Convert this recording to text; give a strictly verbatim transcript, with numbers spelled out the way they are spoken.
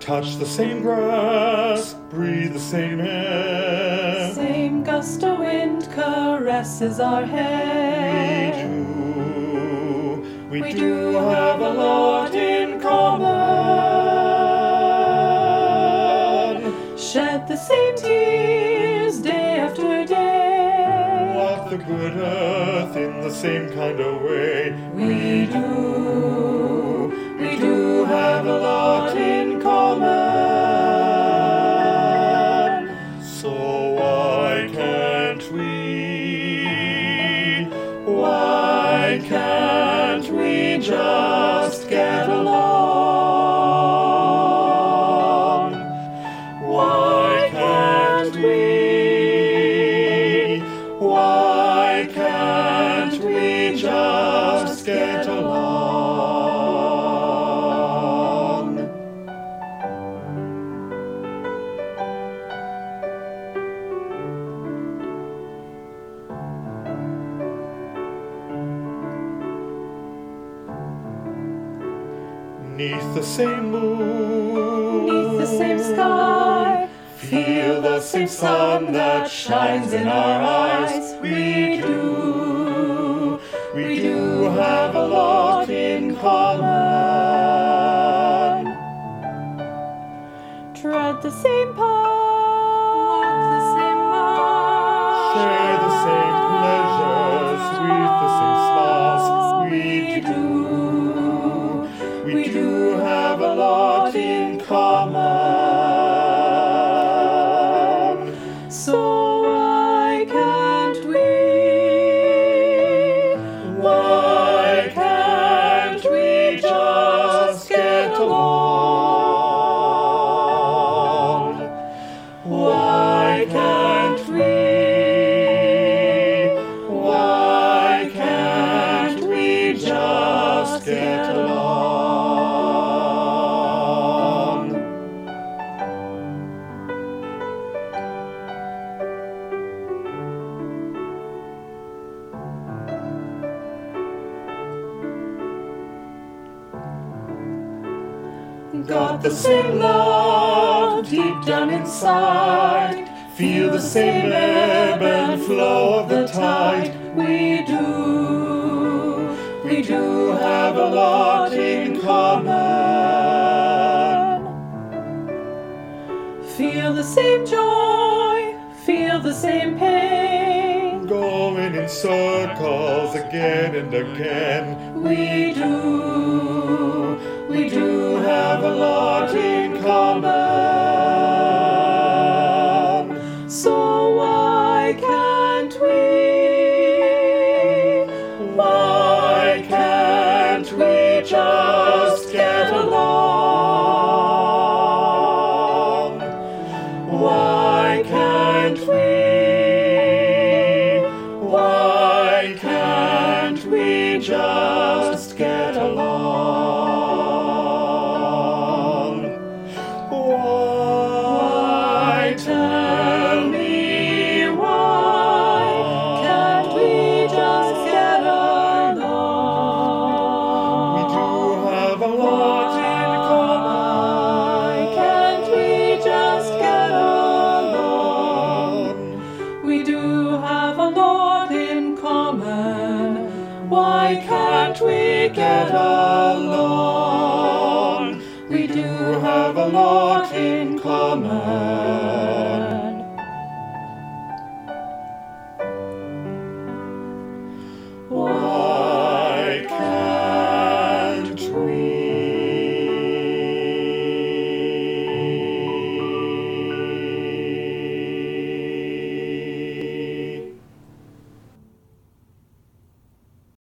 touch the same grass, breathe the same air. Same gust of wind caresses our hair. We do, we, we do have a lot in common. Shed the same tears day after day. Love the good earth in the same kind of way. We do, we do have a lot in common. So why can't we? Why can't we just get along? Why can't we? Why can't we just get along? Neath the same moon, Neath the same sky, feel the same sun that shines in our eyes. We do, we do have a lot in common. tread the same path, walk the same mile, Share the same pleasures, breathe the same smiles. We do, we do have a lot in common. So why can't we? Why can't we just get along? Why can't we? Why can't we just get along? Got the same love deep down inside. Feel the same ebb and flow of the tide. We do, we do have a lot in common. Feel the same joy, feel the same pain. Going in circles again and again. We do, we do have a lot in common. So why can't we? Why can't we just get along? Why can't we? Why can't we just get along? Why, tell me why Can't we just get along? we do have a lot in common? Can't we just get along? We do have a lot in common. Why can't we get along? We do have a lot in common. Why can't we?